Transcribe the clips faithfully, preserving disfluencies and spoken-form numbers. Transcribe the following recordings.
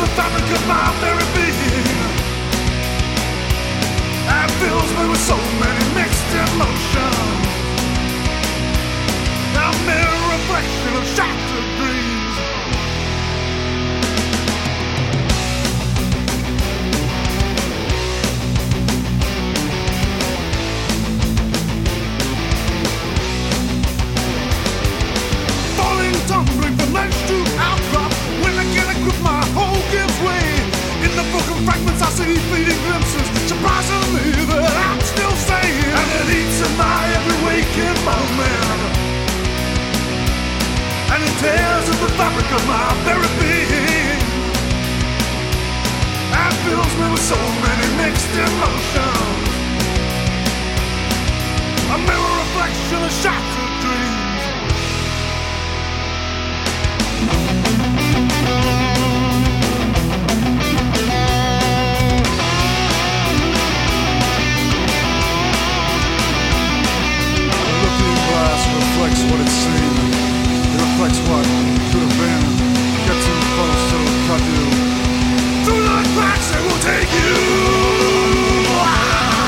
fabric of my very being. And fills me with so many mixed emotions. A mirror reflection of shattered dreams. Falling, tumbling from ledge to outcrop. When I get a grip, my whole gives way. In the broken fragments, I see fleeting glimpses, surprising me that I'm still sane. And it eats in my every waking moment. And it tears at the fabric of my very being. And fills me with so many mixed emotions. A mirror reflection of shattered dreams. Reflects what it seemed. It reflects what could have been. Get too close to it'll cut you. Through the cracks it will take you. Ah!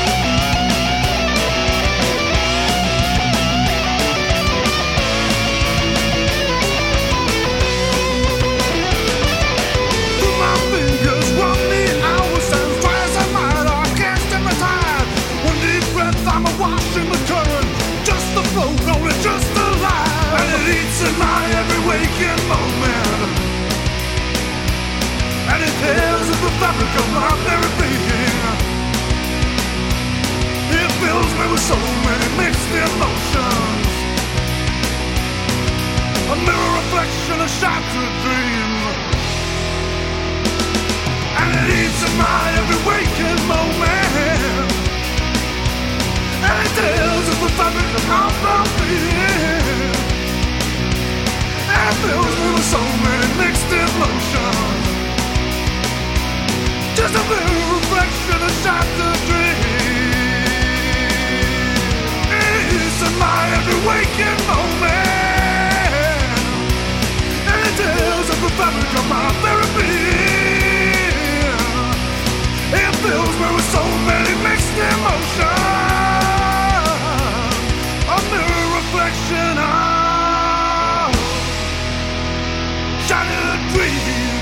Through my fingers run the hours, and try as I might, I can't stand the tide. One deep breath, I'm awash in the current. Just the flow, only just the light. And it eats in my every waking moment. And it tears at the fabric of my very being. It fills me with so many mixed emotions. A mirror reflection of shattered dreams. And it eats in my every waking moment. And it tears at the fabric of my being. And it fills me with so many mixed emotions. Just a little reflection of shattered dreams. It's in my every waking moment. And it tears at the fabric of my very being. It fills me with so many mixed emotions. A mirror reflection of shattered dreams.